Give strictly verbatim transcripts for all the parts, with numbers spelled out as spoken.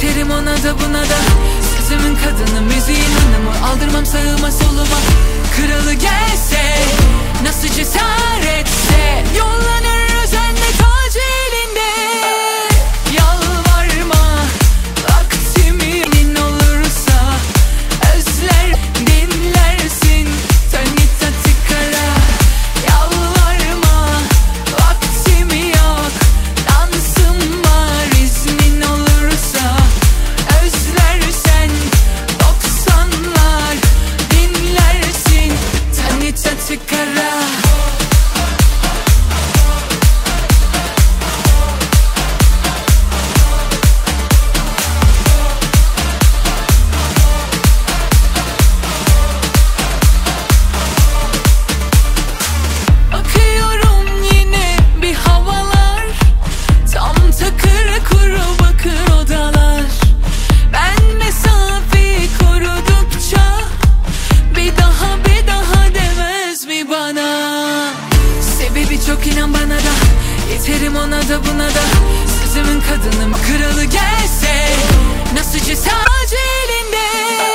Yeterim ona da buna da, sözümün kadını, müziğin hanımı. Aldırmam sağıma soluma, kralı gelse, nasıl cesaretse, yollanır özenle tacı elinde. Yalvarma, vaktimin olursa, özler dinlersin, tani tati kara. Yalvarma, vaktimi yok, dansım var, iznin olursa, özlersen doksanlar dinlersin, tani tati kara. Bakıyorum yine bir havalar, tam takır kuru bakır odalar. Ben mesafeyi korudukça, bir daha bir daha demez mi bana? Sebebi çok, inan bana da, yeterim ona da buna da, sözümün kadını, kralı gelse, nasıl cesaret elinde.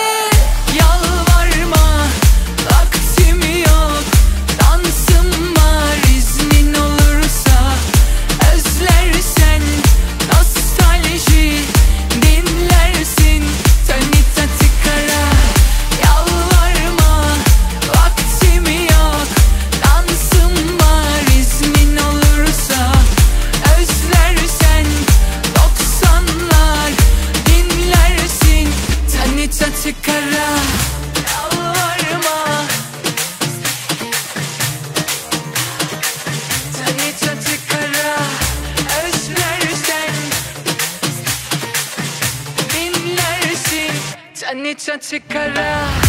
Yalvarma, vaktim yok, dansım var, iznin olursa, özlersen nostalji dinlersin, tani tati kara. Yalvarma, vaktim yok, dansım var, iznin olursa, özlersen doksanlar dinlersin, tani tati kara. Yalvarma, tani tati kara, özlersen dinlersin, tani tati kara.